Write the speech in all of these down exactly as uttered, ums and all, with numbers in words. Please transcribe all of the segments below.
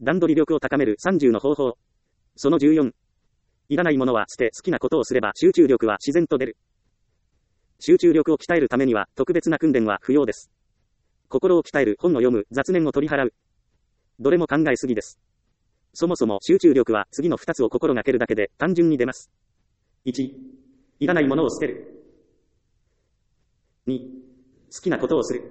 段取り力を高めるさんじゅうの方法。そのじゅうよん。いらないものは捨て好きなことをすれば集中力は自然と出る。集中力を鍛えるためには特別な訓練は不要です。心を鍛える、本を読む、雑念を取り払う。どれも考えすぎです。そもそも集中力は次のふたつを心がけるだけで単純に出ます。いち、いらないものを捨てる。に、好きなことをする。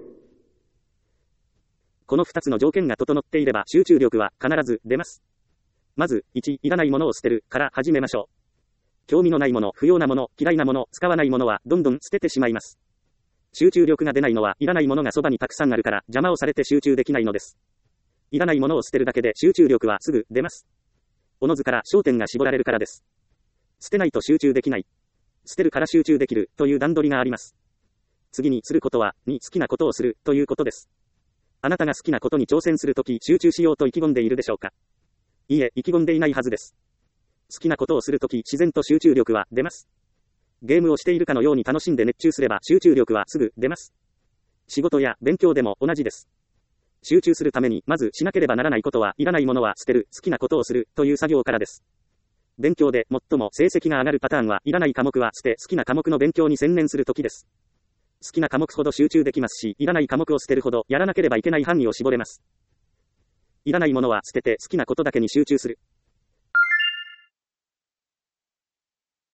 このふたつの条件が整っていれば集中力は必ず出ます。まず、いち、いらないものを捨てるから始めましょう。興味のないもの、不要なもの、嫌いなもの、使わないものはどんどん捨ててしまいます。集中力が出ないのは、いらないものがそばにたくさんあるから邪魔をされて集中できないのです。いらないものを捨てるだけで集中力はすぐ出ます。おのずから焦点が絞られるからです。捨てないと集中できない。捨てるから集中できるという段取りがあります。次にすることは、に好きなことをするということです。あなたが好きなことに挑戦するとき集中しようと意気込んでいるでしょうか？いいえ、意気込んでいないはずです。好きなことをするとき自然と集中力は出ます。ゲームをしているかのように楽しんで熱中すれば集中力はすぐ出ます。仕事や勉強でも同じです。集中するためにまずしなければならないことは、いらないものは捨てる、好きなことをするという作業からです。勉強で最も成績が上がるパターンは、いらない科目は捨て好きな科目の勉強に専念するときです。好きな科目ほど集中できますし、いらない科目を捨てるほどやらなければいけない範囲を絞れます。いらないものは捨てて好きなことだけに集中する。